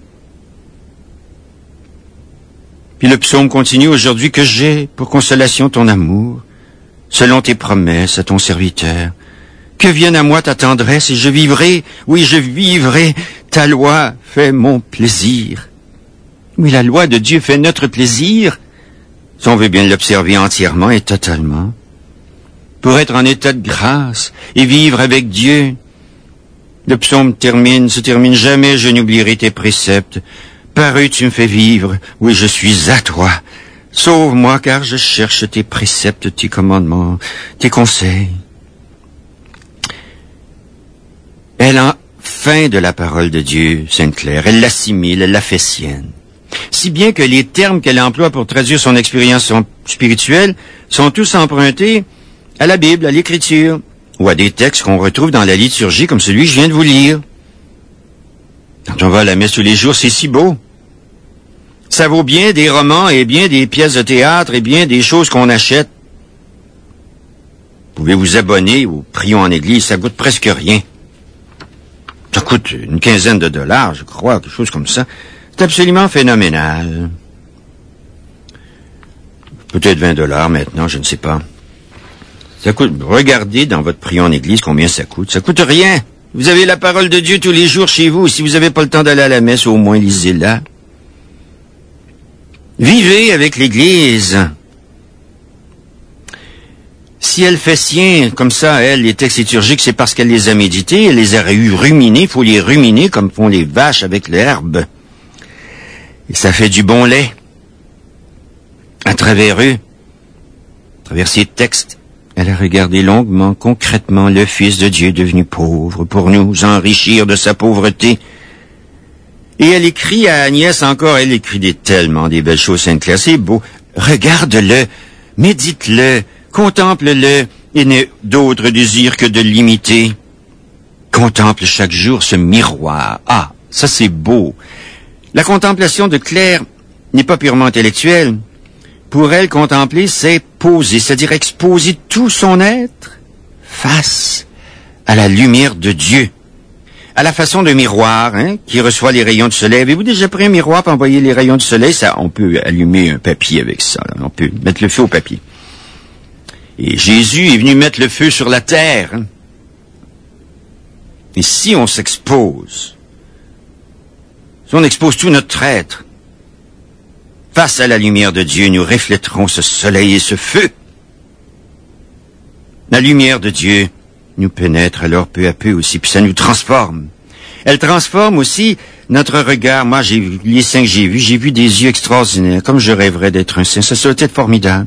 Puis le psaume continue aujourd'hui, que j'ai pour consolation ton amour, selon tes promesses à ton serviteur. Que vienne à moi ta tendresse et je vivrai, oui, je vivrai, ta loi fait mon plaisir. Oui, la loi de Dieu fait notre plaisir, si on veut bien l'observer entièrement et totalement, pour être en état de grâce et vivre avec Dieu. Le psaume se termine, jamais je n'oublierai tes préceptes. Par eux tu me fais vivre, oui, je suis à toi. Sauve-moi, car je cherche tes préceptes, tes commandements, tes conseils. Elle a faim de la parole de Dieu, Sainte Claire. Elle l'assimile, elle la fait sienne. Si bien que les termes qu'elle emploie pour traduire son expérience spirituelle sont tous empruntés à la Bible, à l'Écriture, ou à des textes qu'on retrouve dans la liturgie, comme celui que je viens de vous lire. Quand on va à la messe tous les jours, c'est si beau. Ça vaut bien des romans et bien des pièces de théâtre et bien des choses qu'on achète. Vous pouvez vous abonner au Prions en Église, ça coûte presque rien. Ça coûte une quinzaine de dollars, je crois, quelque chose comme ça. C'est absolument phénoménal. Peut-être 20 dollars maintenant, je ne sais pas. Ça coûte, regardez dans votre Prions en Église combien ça coûte. Ça coûte rien. Vous avez la parole de Dieu tous les jours chez vous. Si vous n'avez pas le temps d'aller à la messe, au moins lisez-la. Vivez avec l'Église. Si elle fait sien, comme ça, elle, les textes liturgiques, c'est parce qu'elle les a médités, elle les a ruminés, il faut les ruminer comme font les vaches avec l'herbe. Et ça fait du bon lait. À travers eux, à travers ces textes, elle a regardé longuement, concrètement, le Fils de Dieu devenu pauvre pour nous enrichir de sa pauvreté. Et elle écrit à Agnès encore, elle écrit tellement des belles choses, Sainte Claire, c'est beau. Regarde-le, médite-le, contemple-le, et n'aie d'autre désir que de l'imiter. Contemple chaque jour ce miroir. Ah, ça c'est beau. La contemplation de Claire n'est pas purement intellectuelle. Pour elle, contempler, c'est poser, c'est-à-dire exposer tout son être face à la lumière de Dieu. À la façon d'un miroir, qui reçoit les rayons du soleil. Avez-vous déjà pris un miroir pour envoyer les rayons du soleil? Ça, on peut allumer un papier avec ça. Là. On peut mettre le feu au papier. Et Jésus est venu mettre le feu sur la terre. Et si on s'expose, si on expose tout notre être, face à la lumière de Dieu, nous reflèterons ce soleil et ce feu. La lumière de Dieu nous pénètre alors peu à peu aussi, puis ça nous transforme. Elle transforme aussi notre regard. Moi, j'ai vu les saints que j'ai vu des yeux extraordinaires, comme je rêverais d'être un saint. Ça doit être formidable.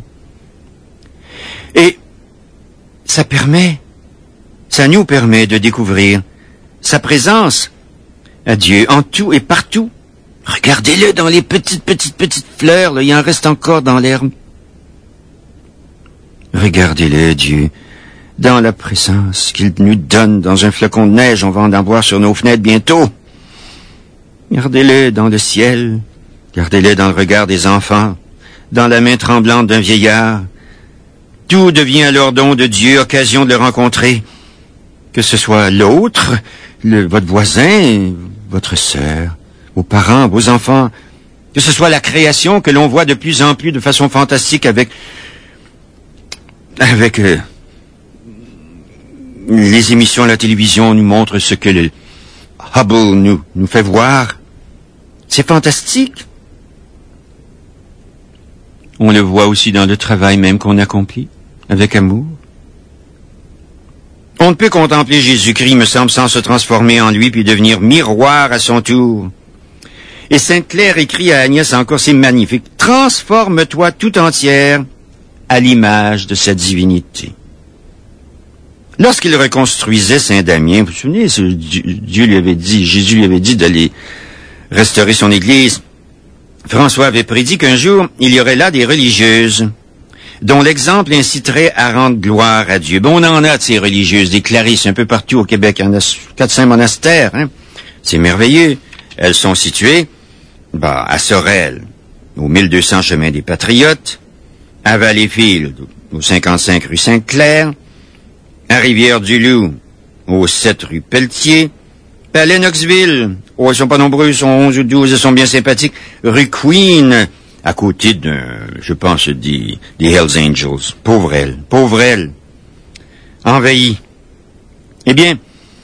Et ça nous permet de découvrir sa présence à Dieu en tout et partout. Regardez-le dans les petites fleurs, là, il en reste encore dans l'herbe. Regardez-le, Dieu, dans la présence qu'il nous donne dans un flocon de neige, on va en avoir sur nos fenêtres bientôt. Regardez-le dans le ciel, regardez-le dans le regard des enfants, dans la main tremblante d'un vieillard. Tout devient alors don de Dieu, occasion de le rencontrer. Que ce soit l'autre, votre voisin, votre sœur, vos parents, vos enfants, que ce soit la création que l'on voit de plus en plus de façon fantastique avec les émissions à la télévision nous montrent ce que le Hubble nous fait voir. C'est fantastique. On le voit aussi dans le travail même qu'on accomplit, avec amour. On ne peut contempler Jésus-Christ, me semble, sans se transformer en lui puis devenir miroir à son tour. Et Sainte Claire écrit à Agnès encore, c'est magnifique. Transforme-toi tout entière à l'image de cette divinité. Lorsqu'il reconstruisait Saint-Damien, vous vous souvenez, Jésus lui avait dit d'aller restaurer son église. François avait prédit qu'un jour, il y aurait là des religieuses dont l'exemple inciterait à rendre gloire à Dieu. Bon, on en a de ces religieuses, des clarisses un peu partout au Québec. Il y en a 4-5 monastères. Hein? C'est merveilleux. Elles sont situées à Sorel, au 1200 chemin des Patriotes, à Valleyfield, au 55 rue Sainte-Claire, à Rivière-du-Loup, au 7 rue Pelletier, à Lennoxville, ils sont pas nombreux, ils sont 11 ou 12, ils sont bien sympathiques, rue Queen, à côté je pense, des Hells Angels. Pauvre elle, envahie. Eh bien,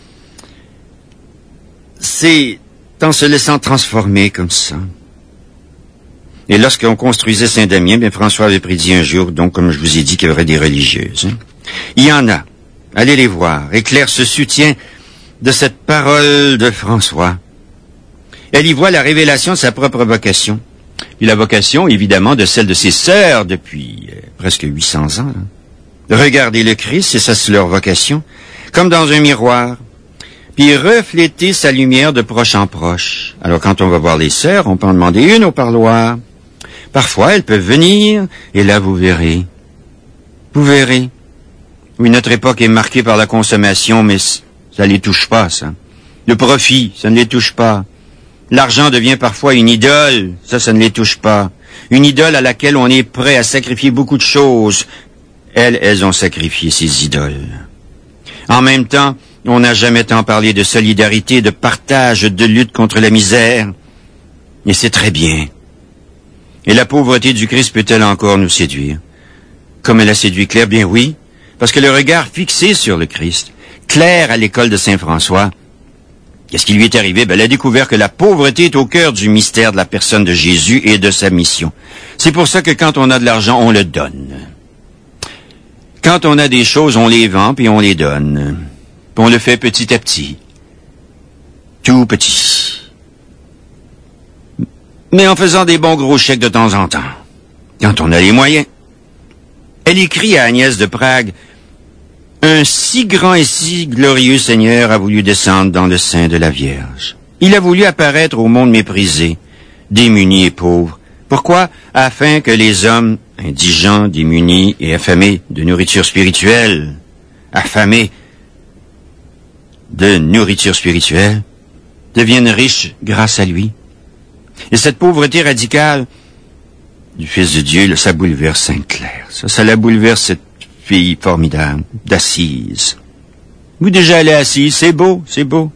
c'est en se laissant transformer comme ça. Et lorsqu'on construisait Saint-Damien, bien François avait prédit un jour, donc comme je vous ai dit, qu'il y aurait des religieuses. Hein. Il y en a. Allez les voir. Et Claire se soutient de cette parole de François. Elle y voit la révélation de sa propre vocation. Et la vocation, évidemment, de celle de ses sœurs depuis presque 800 ans. Là. Regarder le Christ, c'est ça, c'est leur vocation. Comme dans un miroir. Puis refléter sa lumière de proche en proche. Alors quand on va voir les sœurs, on peut en demander une au parloir. Parfois, elles peuvent venir, et là, vous verrez. Vous verrez. Oui, notre époque est marquée par la consommation, mais ça les touche pas, ça. Le profit, ça ne les touche pas. L'argent devient parfois une idole, ça ne les touche pas. Une idole à laquelle on est prêt à sacrifier beaucoup de choses. Elles ont sacrifié ces idoles. En même temps, on n'a jamais tant parlé de solidarité, de partage, de lutte contre la misère. Et c'est très bien. Et la pauvreté du Christ peut-elle encore nous séduire? Comme elle a séduit Claire, bien oui, parce que le regard fixé sur le Christ. Claire, à l'école de Saint-François, qu'est-ce qui lui est arrivé? Elle a découvert que la pauvreté est au cœur du mystère de la personne de Jésus et de sa mission. C'est pour ça que quand on a de l'argent, on le donne. Quand on a des choses, on les vend puis on les donne. Puis on le fait petit à petit. Tout petit. Mais en faisant des bons gros chèques de temps en temps. Quand on a les moyens. Elle écrit à Agnès de Prague, « Un si grand et si glorieux Seigneur a voulu descendre dans le sein de la Vierge. Il a voulu apparaître au monde méprisé, démuni et pauvre. Pourquoi? Afin que les hommes, indigents, démunis et affamés de nourriture spirituelle, deviennent riches grâce à lui. Et cette pauvreté radicale du Fils de Dieu, ça bouleverse Sainte-Claire. Ça la bouleverse, cette fille formidable, d'Assise. Vous déjà allez à Assise, c'est beau, c'est beau.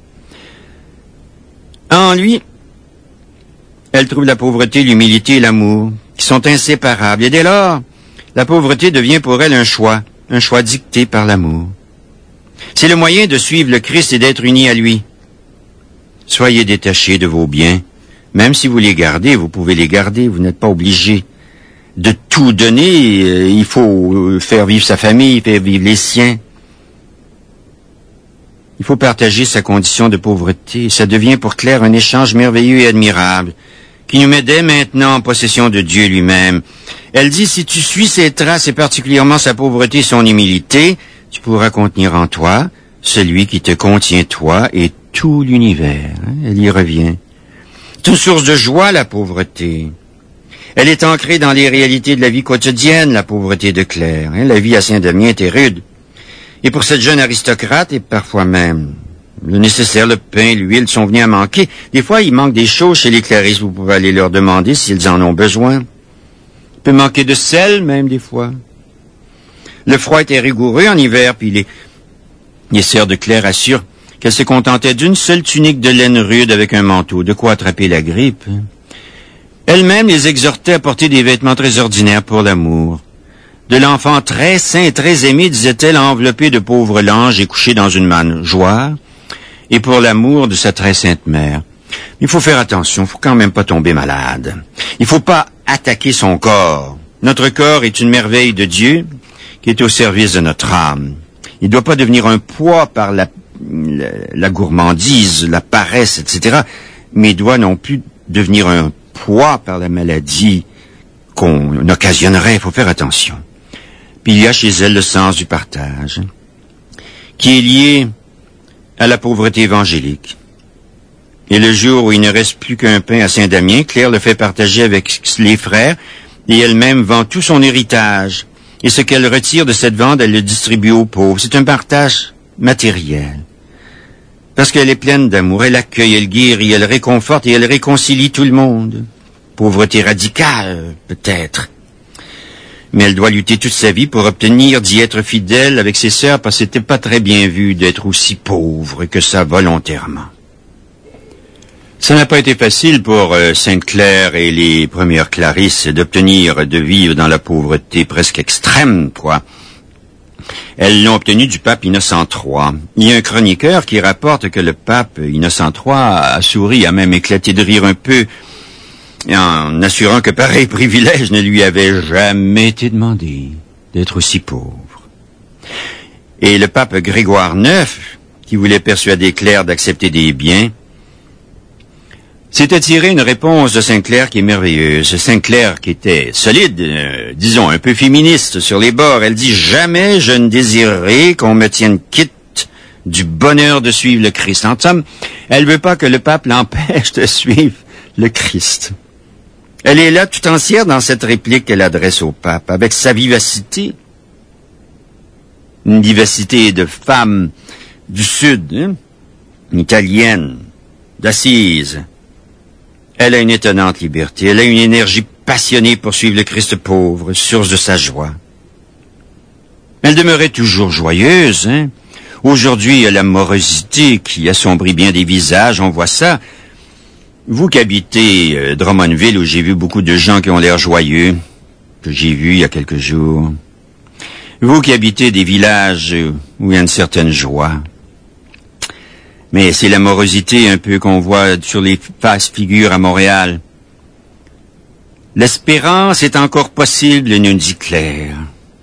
En lui, elle trouve la pauvreté, l'humilité et l'amour, qui sont inséparables. Et dès lors, la pauvreté devient pour elle un choix dicté par l'amour. C'est le moyen de suivre le Christ et d'être unis à lui. Soyez détachés de vos biens. Même si vous les gardez, vous pouvez les garder, vous n'êtes pas obligés de tout donner. Il faut faire vivre sa famille, faire vivre les siens. Il faut partager sa condition de pauvreté. Ça devient pour Claire un échange merveilleux et admirable, qui nous met dès maintenant en possession de Dieu lui-même. Elle dit, si tu suis ses traces, et particulièrement sa pauvreté et son humilité, tu pourras contenir en toi celui qui te contient toi et tout l'univers. Elle y revient. C'est une source de joie, la pauvreté. Elle est ancrée dans les réalités de la vie quotidienne, la pauvreté de Claire. La vie à Saint-Damien était rude. Et pour cette jeune aristocrate, et parfois même, le nécessaire, le pain, l'huile sont venus à manquer. Des fois, il manque des choses chez les clarisses. Vous pouvez aller leur demander s'ils en ont besoin. Il peut manquer de sel, même, des fois. Le froid était rigoureux en hiver, puis les sœurs de Claire assurent qu'elle se contentait d'une seule tunique de laine rude avec un manteau, de quoi attraper la grippe. Elle-même les exhortait à porter des vêtements très ordinaires pour l'amour. De l'enfant très saint, très aimé, disait-elle, enveloppé de pauvres langes et couché dans une mangeoire, et pour l'amour de sa très sainte mère. Il faut faire attention, il faut quand même pas tomber malade. Il faut pas attaquer son corps. Notre corps est une merveille de Dieu qui est au service de notre âme. Il ne doit pas devenir un poids par la gourmandise, la paresse, etc., mais il doit non plus devenir un poids par la maladie qu'on occasionnerait. Il faut faire attention. Puis il y a chez elle le sens du partage. qui est lié à la pauvreté évangélique. Et le jour où il ne reste plus qu'un pain à Saint-Damien, Claire le fait partager avec les frères et elle-même vend tout son héritage. Et ce qu'elle retire de cette vente, elle le distribue aux pauvres. C'est un partage matériel. Parce qu'elle est pleine d'amour, elle accueille, elle guérit, elle réconforte et elle réconcilie tout le monde. Pauvreté radicale, peut-être. Mais elle doit lutter toute sa vie pour obtenir d'y être fidèle avec ses sœurs parce que c'était pas très bien vu d'être aussi pauvre que ça volontairement. Ça n'a pas été facile pour Sainte Claire et les premières Clarisses de vivre dans la pauvreté presque extrême, quoi. Elles l'ont obtenu du pape Innocent III. Il y a un chroniqueur qui rapporte que le pape Innocent III a souri, a même éclaté de rire un peu, en assurant que pareil privilège ne lui avait jamais été demandé d'être aussi pauvre. Et le pape Grégoire IX, qui voulait persuader Claire d'accepter des biens, s'était tiré une réponse de Sainte Claire qui est merveilleuse. Sainte Claire qui était solide, disons un peu féministe sur les bords. Elle dit « Jamais je ne désirerai qu'on me tienne quitte du bonheur de suivre le Christ. » En somme, elle veut pas que le pape l'empêche de suivre le Christ. Elle est là tout entière dans cette réplique qu'elle adresse au pape, avec sa vivacité. Une vivacité de femme du Sud, hein? Italienne, d'Assise. Elle a une étonnante liberté. Elle a une énergie passionnée pour suivre le Christ pauvre, source de sa joie. Elle demeurait toujours joyeuse, hein. Aujourd'hui, il y a la morosité qui assombrit bien des visages, on voit ça. Vous qui habitez Drummondville, où j'ai vu beaucoup de gens qui ont l'air joyeux, que j'ai vu il y a quelques jours. Vous qui habitez des villages où il y a une certaine joie. Mais c'est la morosité un peu qu'on voit sur les faces figures à Montréal. L'espérance est encore possible, nous dit Claire.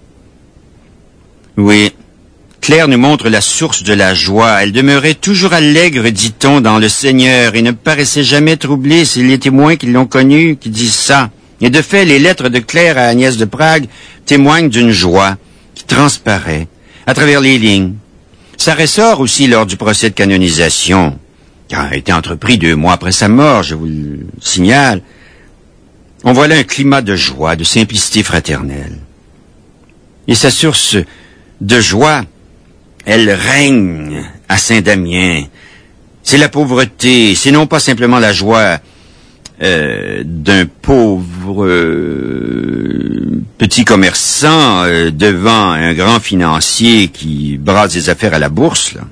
Oui, Claire nous montre la source de la joie. Elle demeurait toujours allègre, dit-on, dans le Seigneur, et ne paraissait jamais troublée. C'est les témoins qui l'ont connue qui disent ça. Et de fait, les lettres de Claire à Agnès de Prague témoignent d'une joie qui transparaît à travers les lignes. Ça ressort aussi lors du procès de canonisation, qui a été entrepris 2 mois après sa mort, je vous le signale. On voit là un climat de joie, de simplicité fraternelle. Et sa source de joie, elle règne à Saint-Damien. C'est la pauvreté, c'est non pas simplement la joie d'un pauvre petit commerçant devant un grand financier qui brasse des affaires à la bourse, là.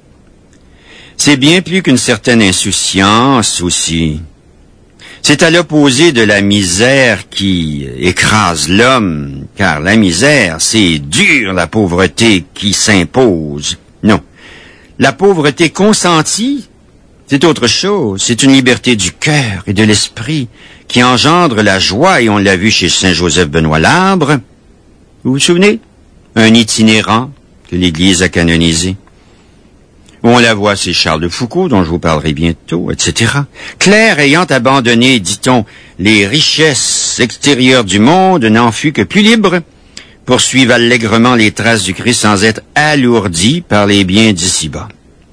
C'est bien plus qu'une certaine insouciance aussi. C'est à l'opposé de la misère qui écrase l'homme, car la misère, c'est dur, la pauvreté qui s'impose. Non. La pauvreté consentie, c'est autre chose. C'est une liberté du cœur et de l'esprit qui engendre la joie, et on l'a vu chez Saint Joseph Benoît Labre. Vous vous souvenez? Un itinérant que l'Église a canonisé. On la voit, c'est Charles de Foucault, dont je vous parlerai bientôt, etc. Claire ayant abandonné, dit-on, les richesses extérieures du monde, n'en fut que plus libre, poursuivre allègrement les traces du Christ sans être alourdi par les biens d'ici-bas.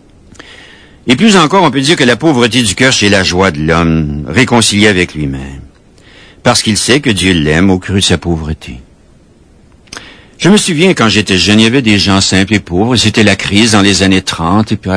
Et plus encore, on peut dire que la pauvreté du cœur, c'est la joie de l'homme, réconcilié avec lui-même, parce qu'il sait que Dieu l'aime au cru de sa pauvreté. Je me souviens, quand j'étais jeune, il y avait des gens simples et pauvres, c'était la crise dans les années 30, et puis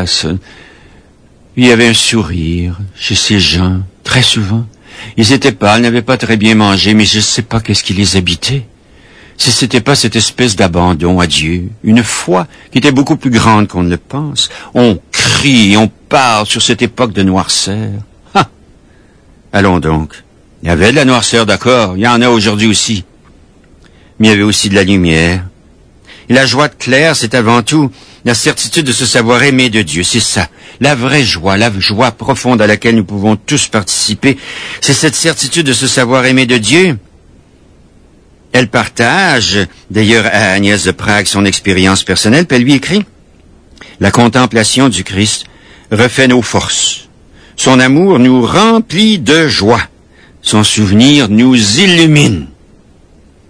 il y avait un sourire chez ces gens, très souvent. Ils étaient pâles, n'avaient pas très bien mangé, mais je ne sais pas qu'est-ce qui les habitait. Si c'était pas cette espèce d'abandon à Dieu, une foi qui était beaucoup plus grande qu'on ne le pense. On crie, on parle sur cette époque de noirceur. Ah! Allons donc. Il y avait de la noirceur, d'accord, il y en a aujourd'hui aussi. Mais il y avait aussi de la lumière. Et la joie de Claire, c'est avant tout la certitude de se savoir aimé de Dieu. C'est ça. La vraie joie, la joie profonde à laquelle nous pouvons tous participer. C'est cette certitude de se savoir aimé de Dieu. Elle partage, d'ailleurs à Agnès de Prague, son expérience personnelle, puis elle lui écrit « La contemplation du Christ refait nos forces. Son amour nous remplit de joie. Son souvenir nous illumine. »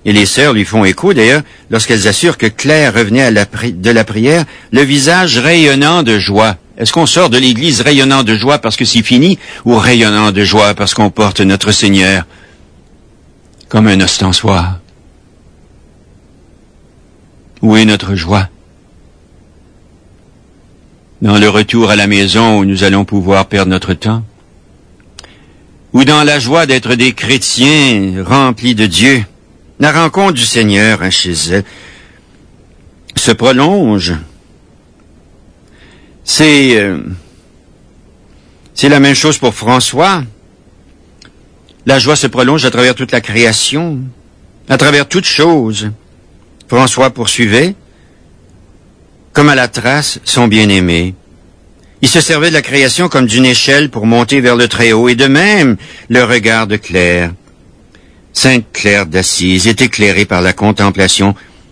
Et les sœurs lui font écho, d'ailleurs, lorsqu'elles assurent que Claire revenait de la prière, le visage rayonnant de joie. Est-ce qu'on sort de l'église rayonnant de joie parce que c'est fini, ou rayonnant de joie parce qu'on porte notre Seigneur comme un ostensoir? Où est notre joie? Dans le retour à la maison où nous allons pouvoir perdre notre temps? Ou dans la joie d'être des chrétiens remplis de Dieu? La rencontre du Seigneur chez elle se prolonge. C'est la même chose pour François. La joie se prolonge à travers toute la création, à travers toute chose. François poursuivait, comme à la trace, son bien-aimé. Il se servait de la création comme d'une échelle pour monter vers le Très-Haut, et de même le regard de Claire. Sainte Claire d'Assise est éclairée par la contemplation.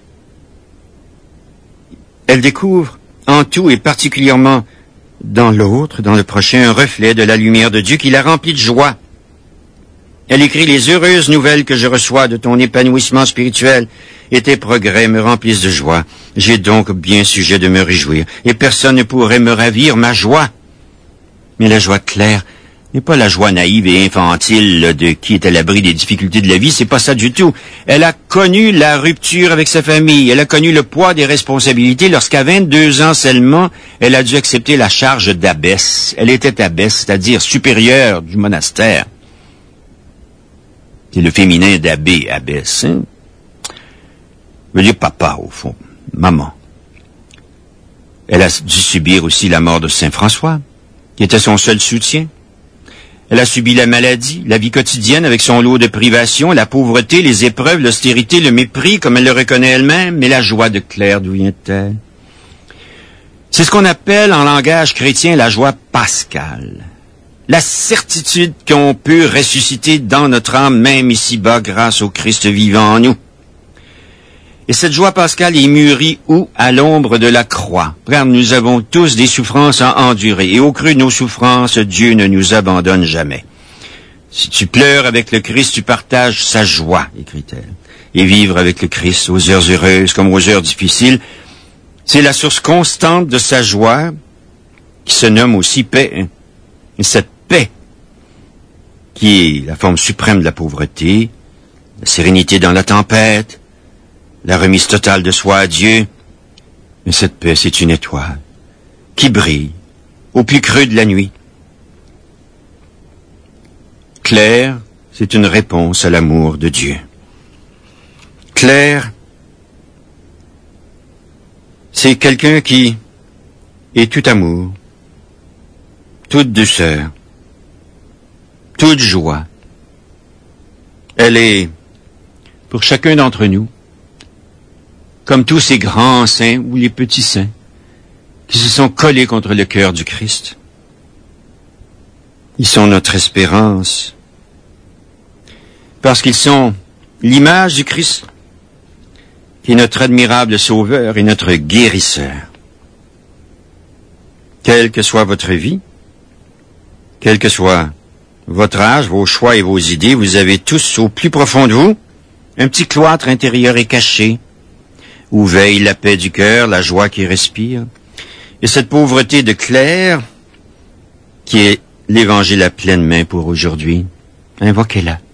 Elle découvre en tout et particulièrement dans l'autre, dans le prochain, un reflet de la lumière de Dieu qui la remplit de joie. Elle écrit « Les heureuses nouvelles que je reçois de ton épanouissement spirituel et tes progrès me remplissent de joie. J'ai donc bien sujet de me réjouir, et personne ne pourrait me ravir ma joie. » Mais la joie claire n'est pas la joie naïve et infantile de qui est à l'abri des difficultés de la vie, c'est pas ça du tout. Elle a connu la rupture avec sa famille, elle a connu le poids des responsabilités lorsqu'à 22 ans seulement, elle a dû accepter la charge d'abbesse. Elle était abbesse, c'est-à-dire supérieure du monastère. C'est le féminin d'abbé, abbesse. Hein? Je veux dire papa, au fond, maman. Elle a dû subir aussi la mort de Saint François, qui était son seul soutien. Elle a subi la maladie, la vie quotidienne avec son lot de privations, la pauvreté, les épreuves, l'austérité, le mépris, comme elle le reconnaît elle-même, mais la joie de Claire, d'où vient-elle? C'est ce qu'on appelle en langage chrétien la joie pascale. La certitude qu'on peut ressusciter dans notre âme, même ici-bas, grâce au Christ vivant en nous. Et cette joie pascale est mûrie où? À l'ombre de la croix. Car nous avons tous des souffrances à endurer. Et au creux de nos souffrances, Dieu ne nous abandonne jamais. Si tu pleures avec le Christ, tu partages sa joie, écrit-elle. Et vivre avec le Christ aux heures heureuses comme aux heures difficiles, c'est la source constante de sa joie, qui se nomme aussi paix. Et cette paix, qui est la forme suprême de la pauvreté, la sérénité dans la tempête, la remise totale de soi à Dieu. Mais cette paix, c'est une étoile qui brille au plus creux de la nuit. Claire, c'est une réponse à l'amour de Dieu. Claire, c'est quelqu'un qui est tout amour, toute douceur, toute joie. Elle est, pour chacun d'entre nous, comme tous ces grands saints ou les petits saints qui se sont collés contre le cœur du Christ. Ils sont notre espérance parce qu'ils sont l'image du Christ qui est notre admirable sauveur et notre guérisseur. Quelle que soit votre vie, quel que soit votre âge, vos choix et vos idées, vous avez tous au plus profond de vous un petit cloître intérieur et caché où veille la paix du cœur, la joie qui respire. Et cette pauvreté de Claire, qui est l'Évangile à pleine main pour aujourd'hui, invoquez-la.